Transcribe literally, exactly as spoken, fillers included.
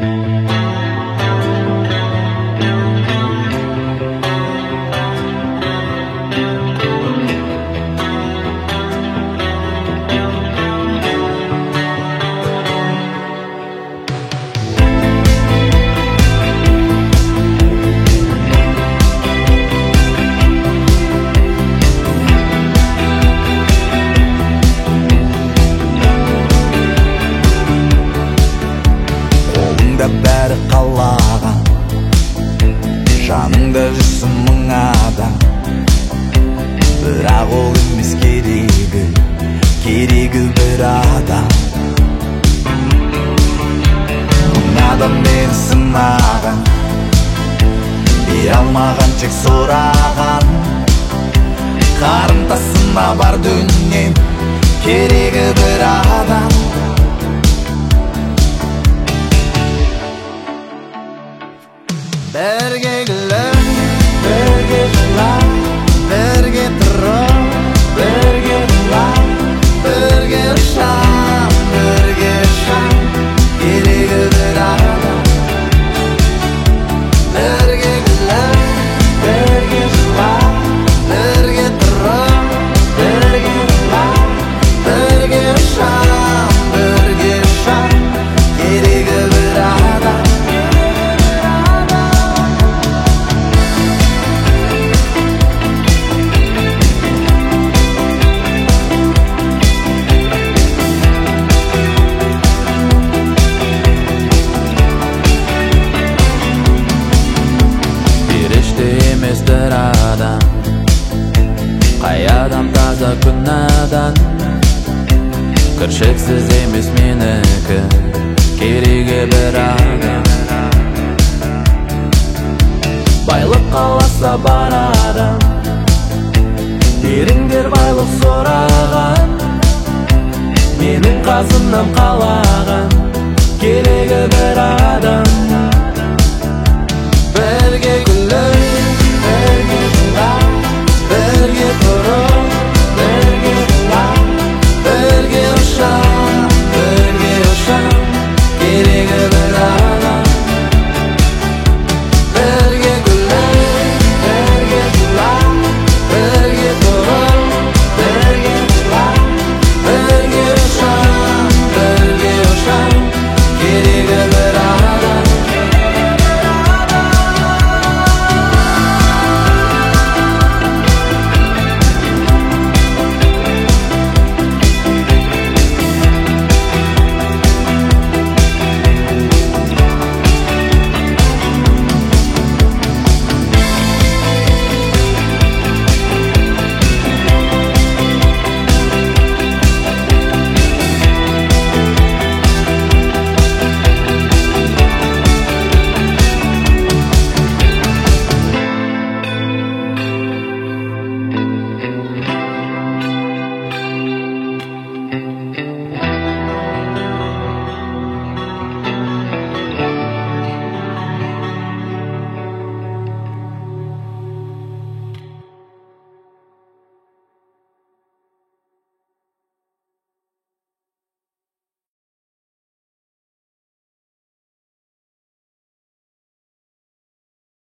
Бәрі қалаған, жаныңда жүрсін мың адам, бірақ ол емес керегі, керегі бір адам. Мың адам мені сынаған, бере алмаған тек сұраған, қарымтасына бар дүнием, керегі бір адам. Бірге күліп, бірге жылап, бірге тұрып, бірге жылап, бірге ұшам, бірге ұшам, керегі бір адам. Бірге күліп, бірге жылап, бірге тұрып, бірге жылап, бірге ұшам, бірге ұшам, керегі бір адам. Еместір адам, қай адам таза күнәдан, кіршіксіз емес менікі, керегі бір адам. Байлық қаласа бар адам, беріңдер байлық сұраған, менің қасымнан қалаған, керегі бір